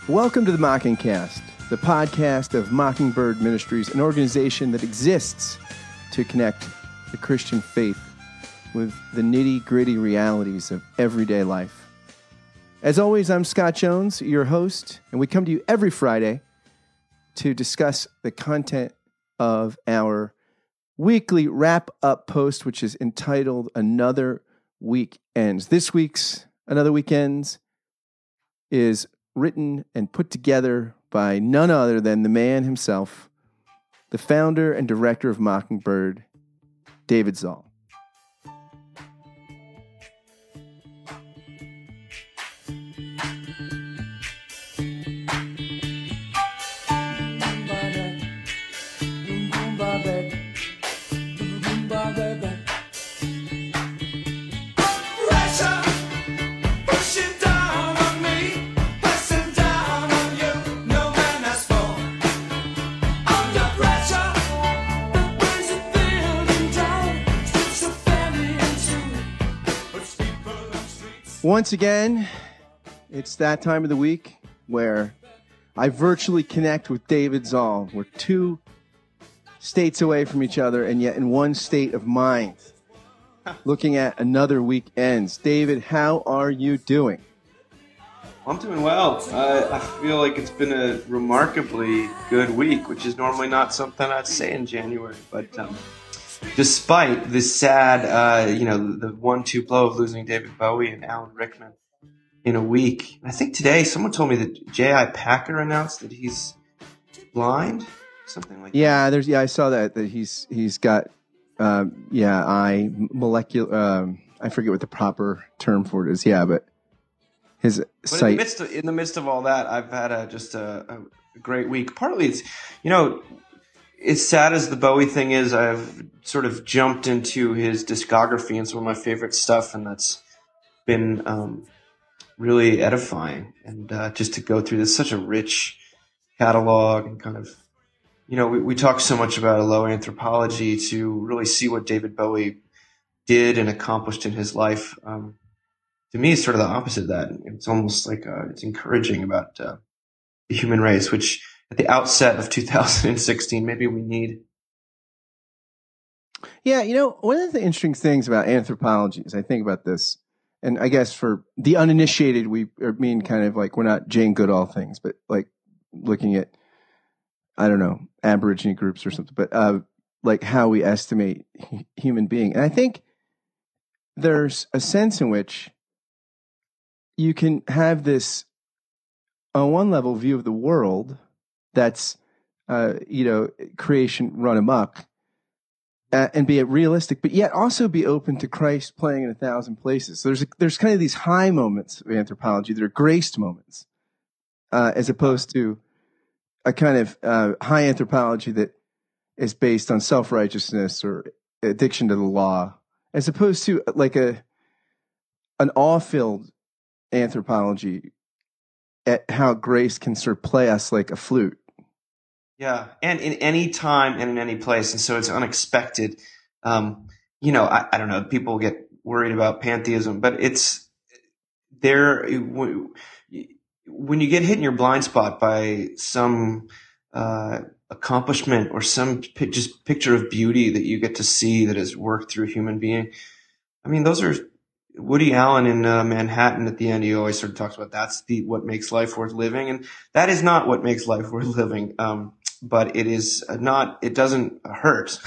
Welcome to the Mockingcast, the podcast of Mockingbird Ministries, an organization that exists to connect the Christian faith with the nitty-gritty realities of everyday life. As always, I'm Scott Jones, your host, and we come to you every Friday to discuss the content of our weekly wrap-up post, which is entitled Another Week Ends. This week's Another Week Ends is written and put together by none other than the man himself, the founder and director of Mockingbird, David Zahl. Once again, it's that time of the week where I virtually connect with David Zahl. We're two states away from each other and yet in one state of mind, looking at Another Week Ends. David, how are you doing? I'm doing well. I feel like it's been a remarkably good week, which is normally not something I'd say in January. But despite the sad, the 1-2 blow of losing David Bowie and Alan Rickman in a week, I think today someone told me that J.I. Packer announced that he's blind, something like that. I saw that he's got eye molecular. I forget what the proper term for it is. Yeah, but his sight. In the midst of all that, I've had a great week. Partly it's as sad as the Bowie thing is, I've sort of jumped into his discography and some of my favorite stuff, and that's been really edifying. And just to go through this, such a rich catalog, and kind of, we talk so much about low anthropology, to really see what David Bowie did and accomplished in his life. To me, it's sort of the opposite of that. It's almost like it's encouraging about the human race, which at the outset of 2016, maybe we need. Yeah, one of the interesting things about anthropology is I think about this, and I guess for the uninitiated, we mean kind of like we're not Jane Goodall things, but like looking at, I don't know, Aborigine groups or something, but like how we estimate human being. And I think there's a sense in which you can have this, on one level, view of the world that's, creation run amok, and be realistic, but yet also be open to Christ playing in 1,000 places. So there's kind of these high moments of anthropology that are graced moments, as opposed to a kind of high anthropology that is based on self-righteousness or addiction to the law, as opposed to like an awe-filled anthropology at how grace can sort of play us like a flute. Yeah, and in any time and in any place, and so it's unexpected. I don't know. People get worried about pantheism, but it's there when you get hit in your blind spot by some accomplishment or some just picture of beauty that you get to see that has worked through a human being. I mean, those are Woody Allen in Manhattan at the end. He always sort of talks about that's what makes life worth living, and that is not what makes life worth living. But it is not. It doesn't hurt.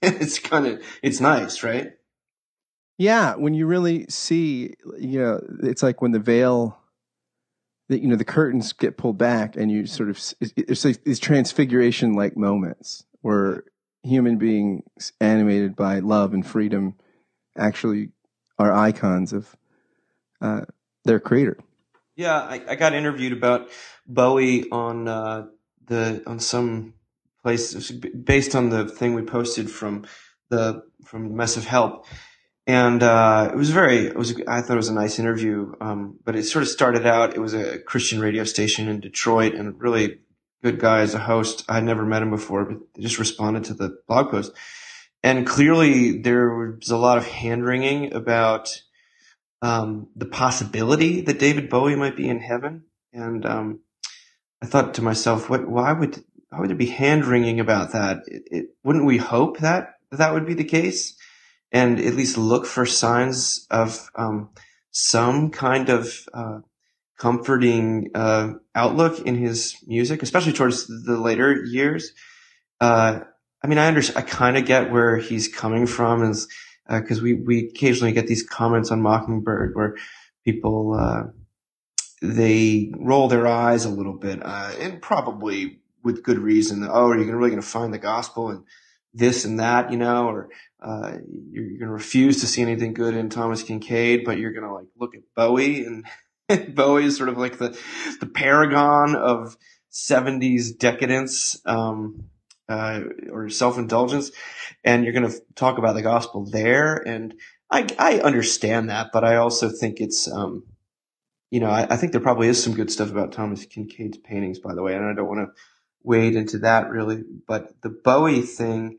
It's nice, right? Yeah, when you really see, it's like when the veil, the curtains get pulled back, and you sort of, it's like these transfiguration-like moments where human beings animated by love and freedom actually are icons of their creator. Yeah, I got interviewed about Bowie on some place based on the thing we posted from Mess of Help, and I thought it was a nice interview. But it sort of started out. It was a Christian radio station in Detroit, and really good guy as a host. I'd never met him before, but they just responded to the blog post. And clearly there was a lot of hand-wringing about the possibility that David Bowie might be in heaven. And I thought to myself, why would there be hand wringing about that? Wouldn't we hope that would be the case, and at least look for signs of some kind of comforting outlook in his music, especially towards the later years. I mean, I kind of get where he's coming from, is because we occasionally get these comments on Mockingbird where people they roll their eyes a little bit, and probably with good reason. Oh, are you really going to find the gospel and this and that, or you're going to refuse to see anything good in Thomas Kinkade, but you're going to like look at Bowie, and Bowie is sort of like the paragon of 70s decadence, or self-indulgence, and you're going to talk about the gospel there. And I understand that, but I also think it's, I think there probably is some good stuff about Thomas Kinkade's paintings, by the way, and I don't want to wade into that really. But the Bowie thing,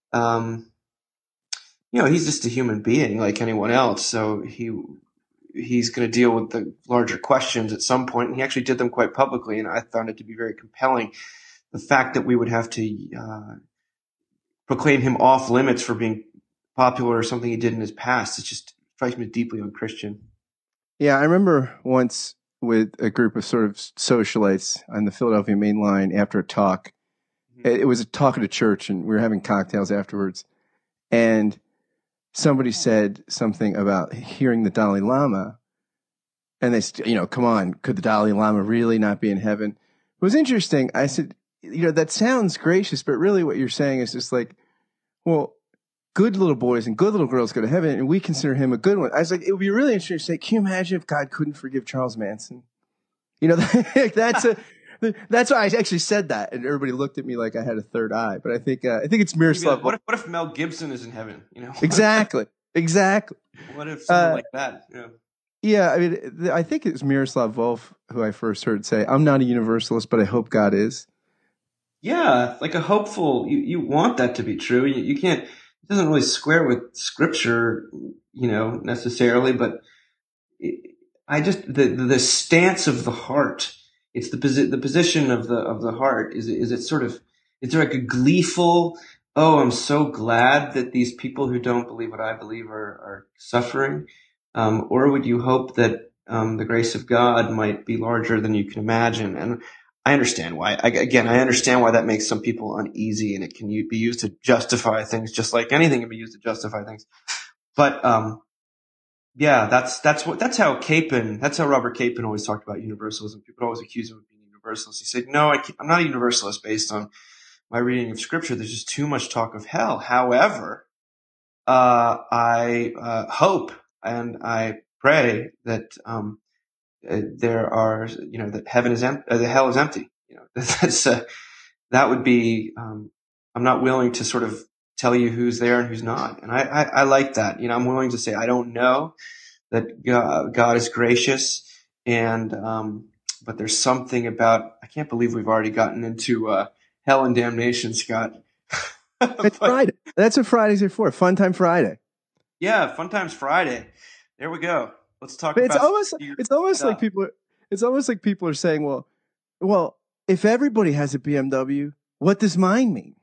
he's just a human being like anyone else, so he's going to deal with the larger questions at some point, and he actually did them quite publicly, and I found it to be very compelling. The fact that we would have to proclaim him off limits for being popular or something he did in his past, it just strikes me deeply unchristian. Yeah, I remember once with a group of sort of socialites on the Philadelphia Main Line after a talk. It was a talk at a church, and we were having cocktails afterwards. And somebody said something about hearing the Dalai Lama. And they said, come on, could the Dalai Lama really not be in heaven? It was interesting. I said, that sounds gracious, but really what you're saying is just like, well, good little boys and good little girls go to heaven, and we consider him a good one. I was like, it would be really interesting to say, can you imagine if God couldn't forgive Charles Manson? That's why I actually said that, and everybody looked at me like I had a third eye. But I think it's Miroslav. What if Mel Gibson is in heaven? Exactly. What if someone like that? Yeah, I mean, I think it's Miroslav Volf who I first heard say, "I'm not a universalist, but I hope God is." Yeah, like a hopeful. You want that to be true. You can't. It doesn't really square with scripture, necessarily. But the stance of the heart. It's the position of the heart. Is there like a gleeful? Oh, I'm so glad that these people who don't believe what I believe are suffering. Or would you hope that the grace of God might be larger than you can imagine? And I understand why. I understand why that makes some people uneasy, and it can be used to justify things, just like anything can be used to justify things. But yeah, that's how Robert Capon always talked about universalism. People always accuse him of being a universalist. He said, "No, I'm not a universalist based on my reading of Scripture. There's just too much talk of hell. However, I hope and I pray that there are, that heaven is empty, that hell is empty. That would be. I'm not willing to sort of tell you who's there and who's not, and I like that. I'm willing to say I don't know, that God is gracious, and but there's something about. I can't believe we've already gotten into hell and damnation, Scott. It's Friday. That's what Fridays are for. Fun Time Friday. Yeah, Fun Times Friday. There we go. Let's talk but about it's almost like people are saying, well, if everybody has a BMW, what does mine mean?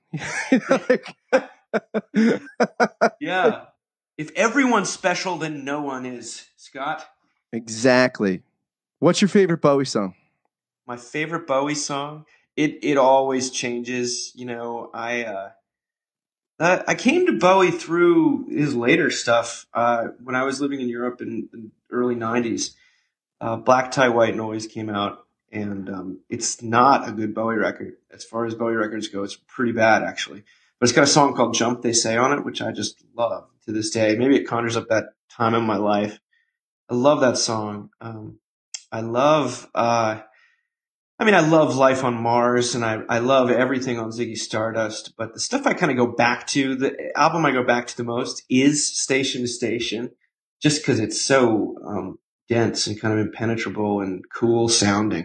Yeah. If everyone's special, then no one is, Scott. Exactly. What's your favorite Bowie song? My favorite Bowie song? It always changes. I came to Bowie through his later stuff. When I was living in Europe in the early 90s, Black Tie White Noise came out, and it's not a good Bowie record. As far as Bowie records go, it's pretty bad, actually. But it's got a song called Jump, They Say on it, which I just love to this day. Maybe it conjures up that time in my life. I love that song. I love Life on Mars, and I love everything on Ziggy Stardust, but the stuff I kind of go back to, the album I go back to the most is Station to Station, just because it's so dense and kind of impenetrable and cool sounding.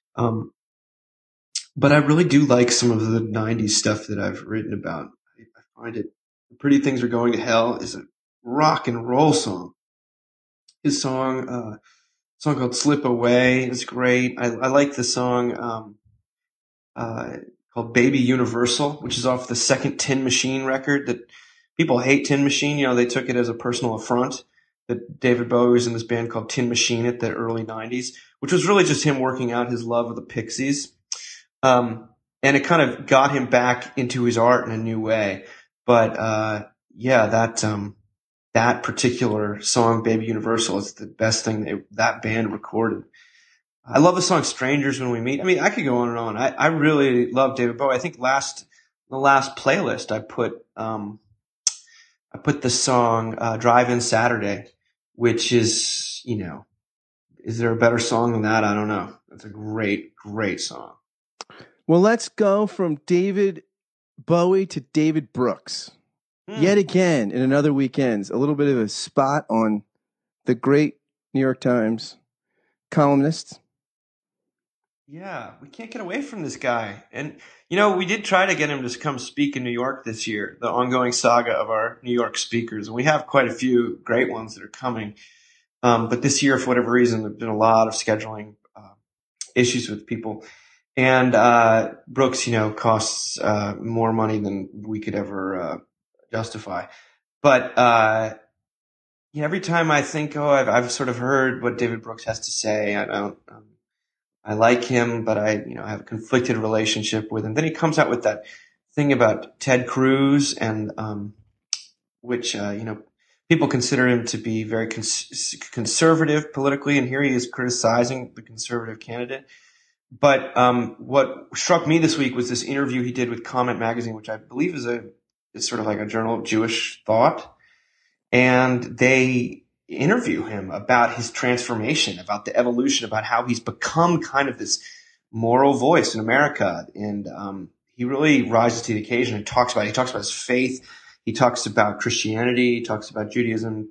But I really do like some of the 90s stuff that I've written about. I find it, Pretty Things Are Going to Hell is a rock and roll song. His song called Slip Away is great. I like the song called Baby Universal, which is off the second Tin Machine record. That people hate Tin Machine. They took it as a personal affront that David Bowie was in this band called Tin Machine at the early 90s, which was really just him working out his love of the Pixies. And it kind of got him back into his art in a new way. But that particular song, Baby Universal, is the best thing that band recorded. I love the song Strangers When We Meet. I mean, I could go on and on. I really love David Bowie. I think the last playlist I put the song Drive-In Saturday, which is, is there a better song than that? I don't know. It's a great, great song. Well, let's go from David Bowie to David Brooks. Yet again, in another Weekends, a little bit of a spot on the great New York Times columnist. Yeah, we can't get away from this guy. And, we did try to get him to come speak in New York this year, the ongoing saga of our New York speakers. And we have quite a few great ones that are coming. But this year, for whatever reason, there have been a lot of scheduling issues with people. And Brooks, costs more money than we could ever justify. But every time I think, I've sort of heard what David Brooks has to say. I like him, but I have a conflicted relationship with him. Then he comes out with that thing about Ted Cruz, and which people consider him to be very conservative politically, and here he is criticizing the conservative candidate. But what struck me this week was this interview he did with Comment Magazine, which I believe is sort of like a journal of Jewish thought. And they interview him about his transformation, about the evolution, about how he's become kind of this moral voice in America. And he really rises to the occasion and talks about his faith. He talks about Christianity. He talks about Judaism.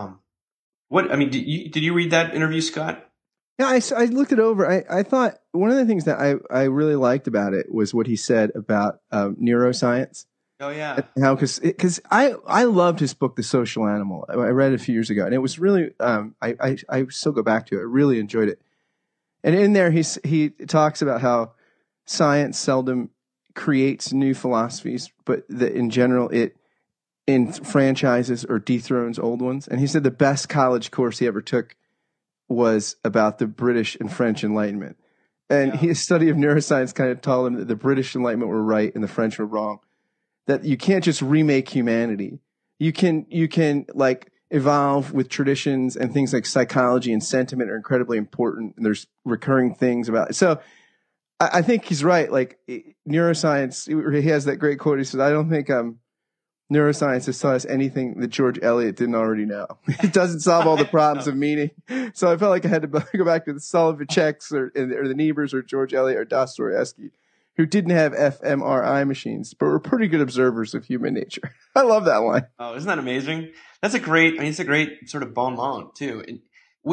Did you read that interview, Scott? Yeah, I looked it over. I thought one of the things that I really liked about it was what he said about neuroscience. Oh yeah. How because I loved his book, The Social Animal. I read it a few years ago, and it was really I still go back to it. I really enjoyed it. And in there he talks about how science seldom creates new philosophies, but that in general it enfranchises or dethrones old ones. And he said the best college course he ever took was about the British and French Enlightenment. And his study of neuroscience kind of told him that the British Enlightenment were right and the French were wrong. That you can't just remake humanity. You can like evolve with traditions, and things like psychology and sentiment are incredibly important. And there's recurring things about it. So I think he's right. Like neuroscience, he has that great quote. He says, I don't think neuroscience has taught us anything that George Eliot didn't already know. It doesn't solve all the problems of meaning. So I felt like I had to go back to the Soloveitcheks or the Niebers or George Eliot or Dostoevsky, who didn't have fMRI machines, but were pretty good observers of human nature. I love that line. Oh, isn't that amazing? It's a great sort of bon mot too. And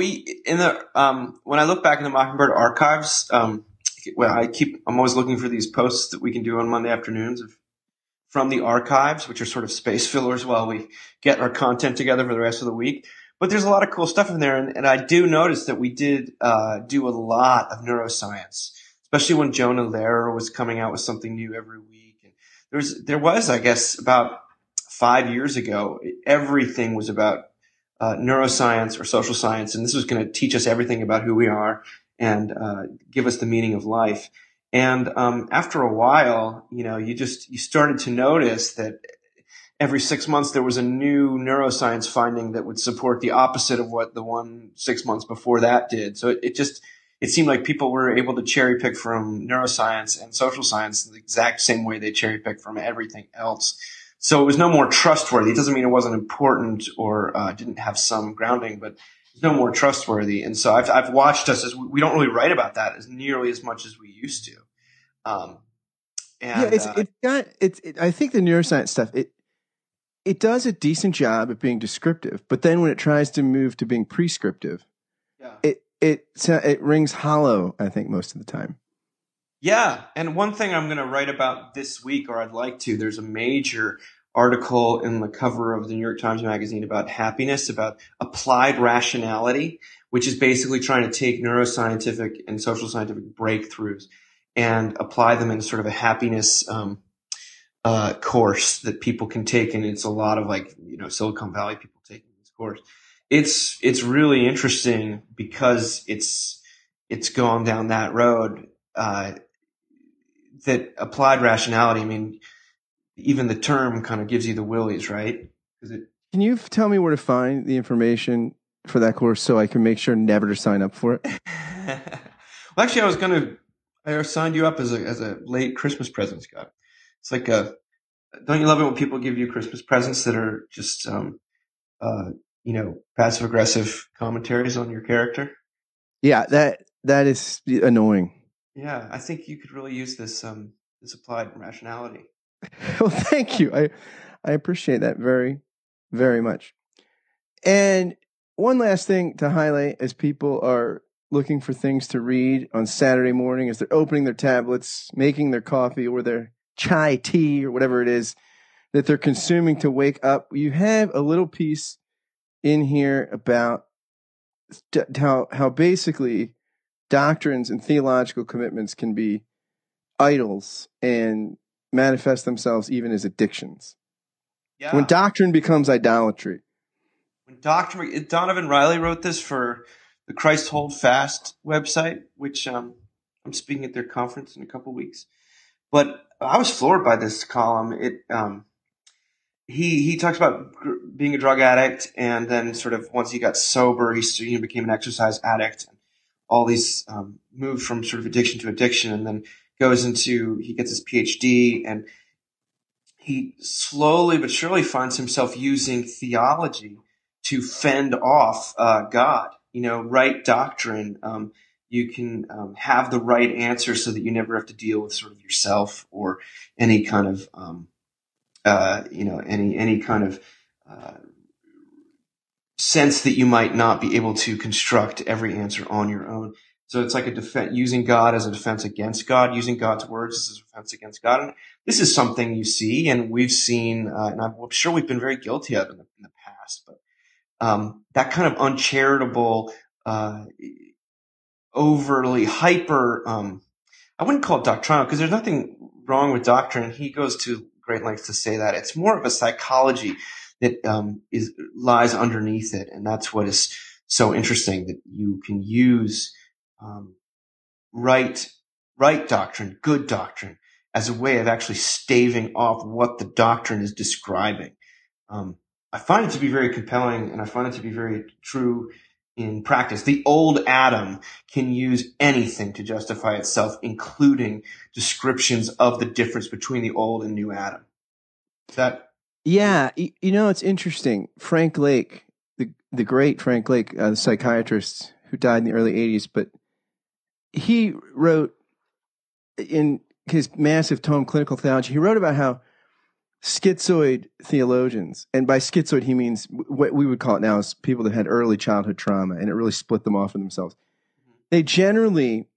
when I look back in the Mockingbird archives, I'm always looking for these posts that we can do on Monday afternoons from the archives, which are sort of space fillers while we get our content together for the rest of the week. But there's a lot of cool stuff in there. And I do notice that we did do a lot of neuroscience, especially when Jonah Lehrer was coming out with something new every week. And there was, I guess, about 5 years ago, everything was about neuroscience or social science. And this was going to teach us everything about who we are and give us the meaning of life. And after a while, you started to notice that every 6 months there was a new neuroscience finding that would support the opposite of what the one 6 months before that did. So it seemed like people were able to cherry pick from neuroscience and social science the exact same way they cherry pick from everything else. So it was no more trustworthy. It doesn't mean it wasn't important or didn't have some grounding, but it's no more trustworthy. And so I've watched us as we don't really write about that as nearly as much as we used to. I think the neuroscience stuff, it does a decent job at being descriptive, but then when it tries to move to being prescriptive, it rings hollow, I think, most of the time. Yeah. And one thing I'm going to write about this week, or I'd like to, there's a major article in the cover of the New York Times Magazine about happiness, about applied rationality, which is basically trying to take neuroscientific and social scientific breakthroughs and apply them in sort of a happiness course that people can take. And it's a lot of Silicon Valley people taking this course. It's really interesting because it's gone down that road, that applied rationality. I mean, even the term kind of gives you the willies, right? Can you tell me where to find the information for that course so I can make sure never to sign up for it? Well, actually, I signed you up as a late Christmas present, Scott. It's like don't you love it when people give you Christmas presents that are just, passive aggressive commentaries on your character? Yeah, that is annoying. Yeah, I think you could really use this applied rationality. Well, thank you. I appreciate that very, very much. And one last thing to highlight as people are looking for things to read on Saturday morning as they're opening their tablets, making their coffee or their chai tea or whatever it is that they're consuming to wake up, you have a little piece in here about how basically doctrines and theological commitments can be idols and manifest themselves even as addictions. Yeah. When doctrine becomes idolatry. Donovan Riley wrote this for the Christ Hold Fast website, which I'm speaking at their conference in a couple weeks. But I was floored by this column. He talks about being a drug addict, and then sort of once he got sober, he became an exercise addict. And all these moved from sort of addiction to addiction, and then he gets his PhD, and he slowly but surely finds himself using theology to fend off God. Right doctrine. You can have the right answer so that you never have to deal with sort of yourself or any kind of any kind of sense that you might not be able to construct every answer on your own. So it's like using God as a defense against God, using God's words as a defense against God. And this is something you see, and we've seen, and I'm sure we've been very guilty of in the past, but that kind of uncharitable, overly hyper, I wouldn't call it doctrinal because there's nothing wrong with doctrine. He goes to great lengths to say that. It's more of a psychology that lies underneath it, and that's what is so interesting, that you can use right doctrine, good doctrine, as a way of actually staving off what the doctrine is describing. I find it to be very compelling, and I find it to be very true in practice. The old Adam can use anything to justify itself, including descriptions of the difference between the old and new Adam. Yeah, it's interesting. Frank Lake, the great Frank Lake, the psychiatrist who died in the early 80s, but he wrote in his massive tome, Clinical Theology, he wrote about how schizoid theologians, and by schizoid he means what we would call it now is people that had early childhood trauma, and it really split them off of themselves. They generally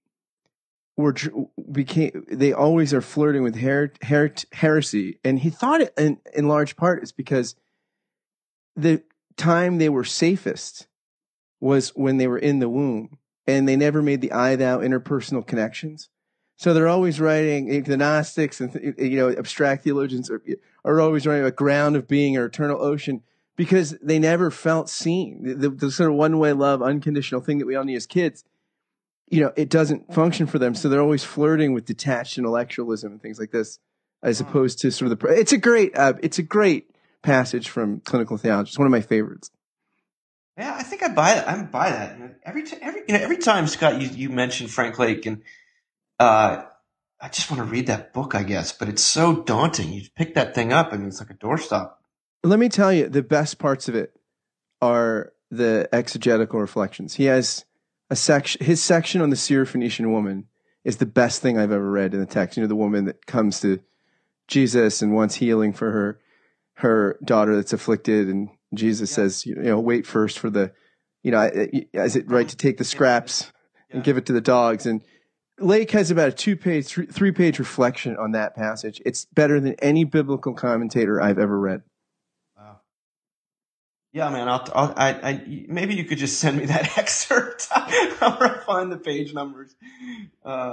they always are flirting with heresy, and he thought it in large part is because the time they were safest was when they were in the womb, and they never made the I-thou interpersonal connections. So they're always writing, the Gnostics and abstract theologians are always writing a ground of being or eternal ocean, because they never felt seen. The sort of one-way love, unconditional thing that we all need as kids, it doesn't function for them. So they're always flirting with detached intellectualism and things like this, as opposed to sort of it's a great passage from Clinical Theology. It's one of my favorites. Yeah, I think I buy that. I buy that. Every time, Scott, you mention Frank Lake, and I just want to read that book, I guess, but it's so daunting. You pick that thing up, and it's like a doorstop. Let me tell you, the best parts of it are the exegetical reflections. He has his section on the Syrophoenician woman is the best thing I've ever read in the text. The woman that comes to Jesus and wants healing for her daughter that's afflicted, and Jesus says, wait first for the, is it right to take the scraps and give it to the dogs? And Lake has about a 3-page reflection on that passage. It's better than any biblical commentator I've ever read. Wow. Yeah, man. I maybe you could just send me that excerpt. I'll find the page numbers.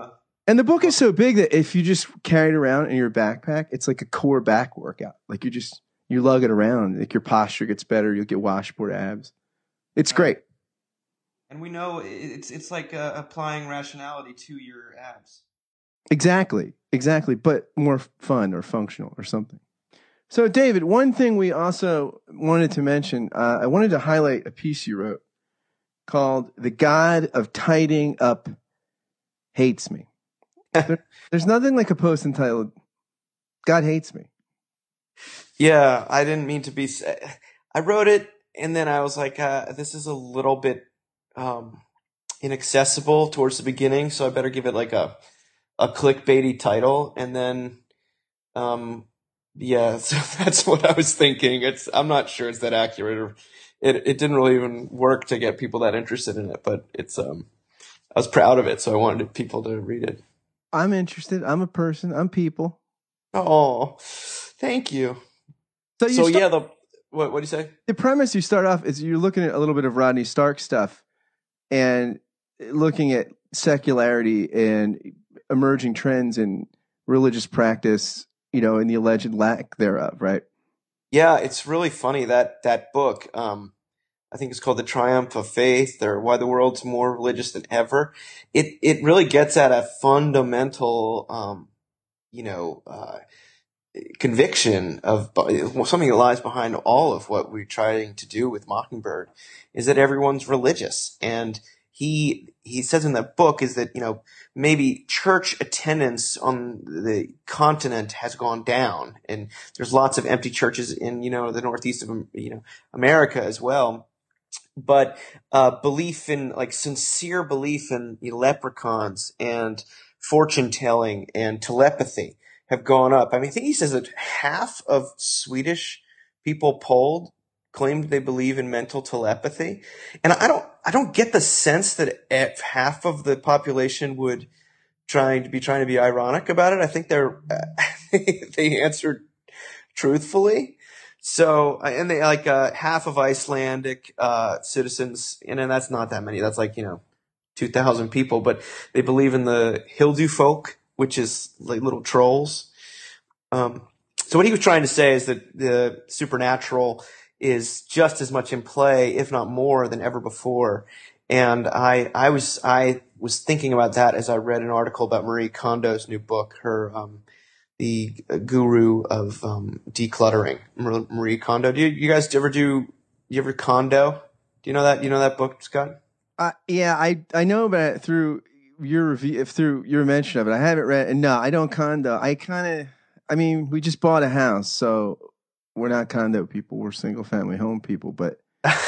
And the book is so big that if you just carry it around in your backpack, it's like a core back workout. Like you lug it around, like your posture gets better. You'll get washboard abs. It's great. And we know it's like applying rationality to your abs. Exactly. But more fun or functional or something. So, David, one thing we also wanted to mention, I wanted to highlight a piece you wrote called "The God of Tidying Up Hates Me." There's nothing like a post entitled "God Hates Me." Yeah, I didn't mean to be. I wrote it, and then I was like, "This is a little bit inaccessible towards the beginning, so I better give it like a clickbaity title." And then, yeah, so that's what I was thinking. I'm not sure it's that accurate, or it didn't really even work to get people that interested in it. But it's I was proud of it, so I wanted people to read it. I'm interested. I'm a person. I'm people. Oh, thank you. So yeah, what do you say? The premise you start off is you're looking at a little bit of Rodney Stark stuff and looking at secularity and emerging trends in religious practice, and the alleged lack thereof, right? Yeah, it's really funny that book. I think it's called The Triumph of Faith, or Why the World's More Religious Than Ever. It really gets at a fundamental, conviction of something that lies behind all of what we're trying to do with Mockingbird, is that everyone's religious. And he says in that book is that, maybe church attendance on the continent has gone down, and there's lots of empty churches in, the northeast of, America as well. But belief in, like, sincere belief in leprechauns and fortune telling and telepathy have gone up. I mean, I think he says that half of Swedish people polled claimed they believe in mental telepathy, and I don't get the sense that half of the population would trying to be ironic about it. I think they answered truthfully. So, and they like half of Icelandic citizens, and that's not that many. That's like 2,000 people, but they believe in the Hildufolk, which is like little trolls. So what he was trying to say is that the supernatural is just as much in play, if not more, than ever before. And I was thinking about that as I read an article about Marie Kondo's new book, her the guru of decluttering, Marie Kondo. Do you guys ever Kondo? Do you know that? You know that book, Scott? Yeah, I know about it through your review, through your mention of it. I haven't read, and no, I don't condo. We just bought a house, so we're not condo people. We're single family home people. But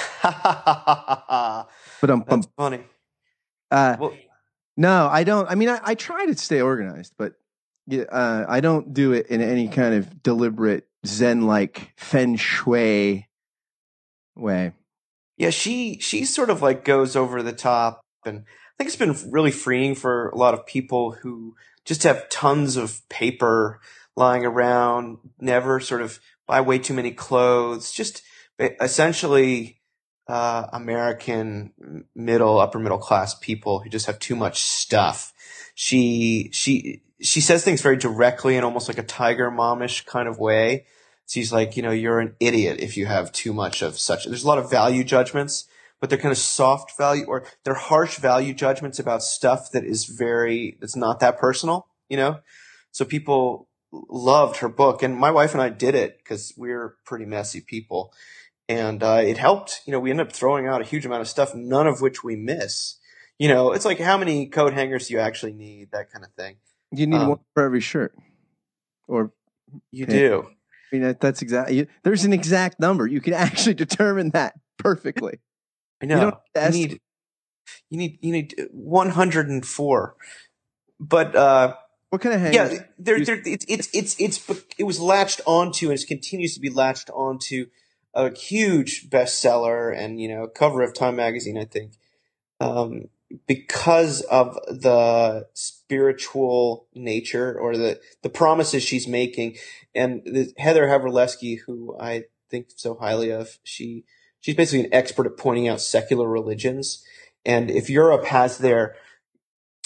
that's funny. Well, no, I don't. I mean, I try to stay organized, but I don't do it in any kind of deliberate Zen-like feng shui way. Yeah, she sort of like goes over the top, and I think it's been really freeing for a lot of people who just have tons of paper lying around, never sort of buy way too many clothes, just essentially American upper middle class people who just have too much stuff. She says things very directly in almost like a Tiger Momish kind of way. She's like, you're an idiot if you have too much of such. There's a lot of value judgments, but they're kind of soft value, or they're harsh value judgments about stuff that's not that personal, So people loved her book, and my wife and I did it because we're pretty messy people. And it helped. We ended up throwing out a huge amount of stuff, none of which we miss. It's like, how many coat hangers do you actually need, that kind of thing. You need one for every shirt. Or you do. I mean, that's exactly. There's an exact number. You can actually determine that perfectly. I know. You need 104. But what kind of hangers? Yeah, it was latched onto, and it continues to be latched onto, a huge bestseller and cover of Time magazine, I think, because of the spiritual nature or the promises she's making. And Heather Havrilesky, who I think so highly of, she's basically an expert at pointing out secular religions. And if Europe has their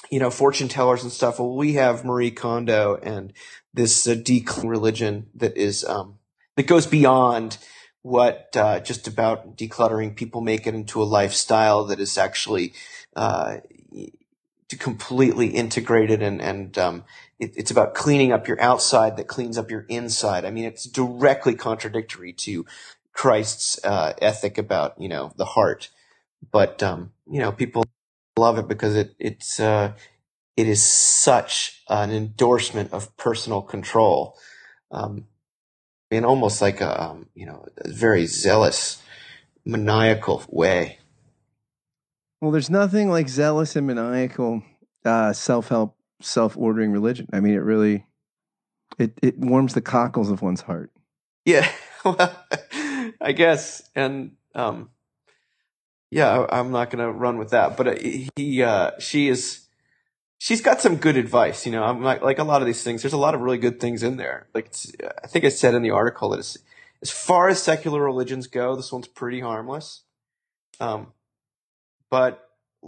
fortune tellers and stuff. Well, we have Marie Kondo and this decluttering religion that is that goes beyond what just about decluttering. People make it into a lifestyle that is actually completely integrated, and it's about cleaning up your outside that cleans up your inside. I mean, it's directly contradictory to Christ's ethic about the heart, but people love it because it is such an endorsement of personal control, in almost like a very zealous, maniacal way. Well, there's nothing like zealous and maniacal self-help, self-ordering religion. I mean, it really it warms the cockles of one's heart. Yeah, well, I guess, and yeah, I'm not going to run with that, but she's got some good advice. I'm like a lot of these things. There's a lot of really good things in there. Like I think I said in the article that as far as secular religions go, this one's pretty harmless. But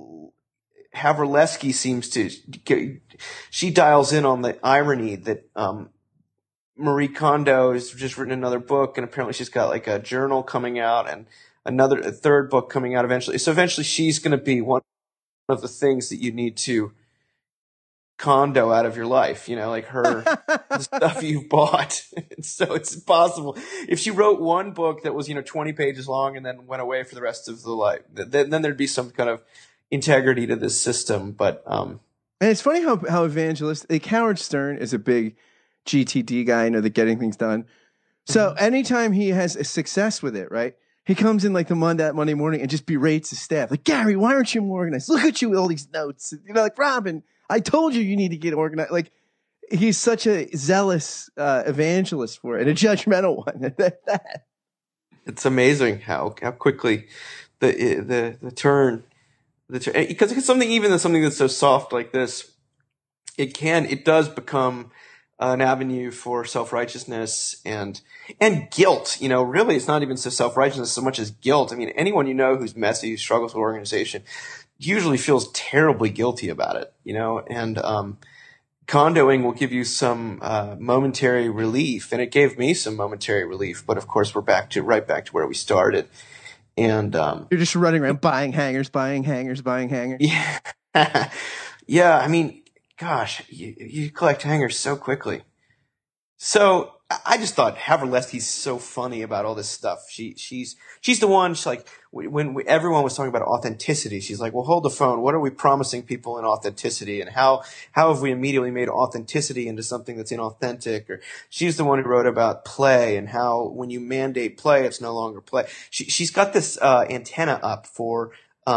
Havrilesky seems to she dials in on the irony that Marie Kondo has just written another book, and apparently she's got like a journal coming out and a third book coming out eventually. So eventually she's going to be one of the things that you need to condo out of your life, like her the stuff you've bought. So it's impossible. If she wrote one book that was 20 pages long and then went away for the rest of the life, then there'd be some kind of integrity to this system. But and it's funny how evangelist like Howard Stern is a big GTD guy, the getting things done. So anytime he has a success with it, right? He comes in like that Monday morning and just berates his staff. Like, Gary, why aren't you more organized? Look at you with all these notes. Like, Robin, I told you need to get organized. Like, he's such a zealous evangelist for it, and a judgmental one. It's amazing how quickly the turn, because it's something that's so soft like this, it does become an avenue for self-righteousness and guilt. Really, it's not even so self-righteousness so much as guilt. I mean, anyone who's messy, who struggles with organization, usually feels terribly guilty about it, and condoing will give you some momentary relief, and it gave me some momentary relief. But of course, we're right back to where we started, and you're just running around buying hangers. Yeah, yeah. I mean, gosh, you collect hangers so quickly. So I just thought Havrilesky's so funny about all this stuff. She's the one. She's like, when everyone was talking about authenticity, she's like, well, hold the phone. What are we promising people in authenticity, and how have we immediately made authenticity into something that's inauthentic? Or she's the one who wrote about play and how when you mandate play, it's no longer play. She's got this antenna up for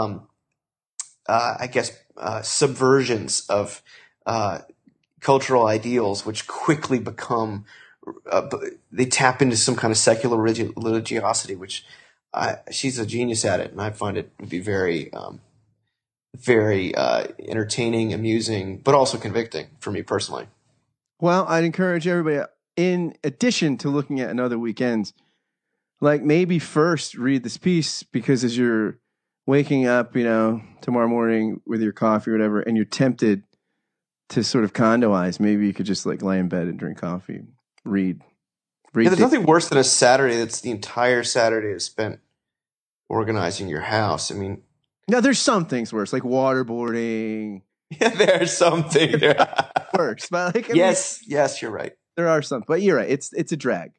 I guess subversions of cultural ideals, which quickly become they tap into some kind of secular religiosity, which she's a genius at it, and I find it to be very, very entertaining, amusing, but also convicting for me personally. Well, I'd encourage everybody, in addition to looking at Another Weekends, like maybe first read this piece, because as you're waking up, tomorrow morning with your coffee or whatever, and you're tempted to sort of condoize, maybe you could just like lay in bed and drink coffee. Read. Yeah, there's nothing worse than a Saturday that's the entire Saturday is spent organizing your house. I mean, no, there's some things worse, like waterboarding. Yeah, there's something worse. But like, yes, you're right. There are some, but you're right. It's a drag.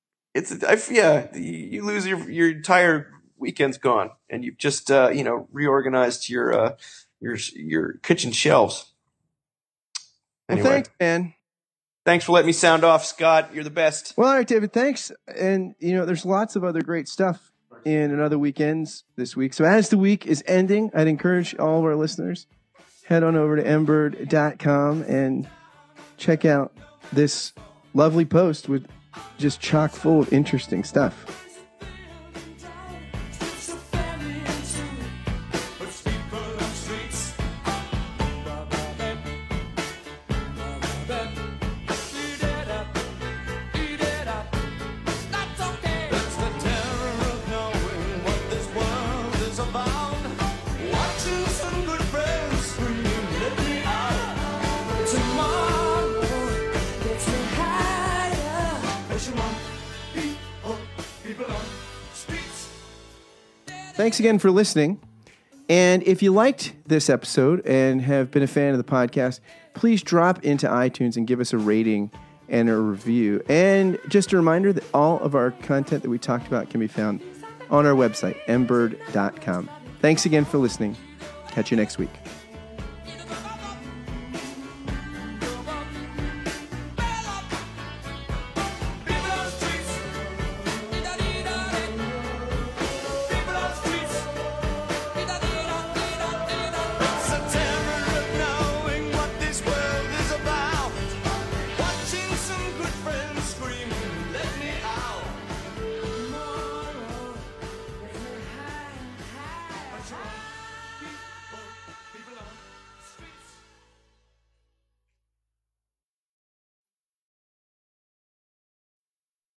You lose your entire weekend's gone, and you've just reorganized your kitchen shelves. Anyway. Well, thanks, man. Thanks for letting me sound off, Scott. You're the best. Well, all right, David, thanks. And, there's lots of other great stuff in Another Weekends this week. So as the week is ending, I'd encourage all of our listeners, head on over to mbird.com and check out this lovely post with just chock full of interesting stuff. Some good friends when you let me out. Thanks again for listening. And if you liked this episode and have been a fan of the podcast, please drop into iTunes and give us a rating and a review. And just a reminder that all of our content that we talked about can be found on our website, mbird.com. Thanks again for listening. Catch you next week.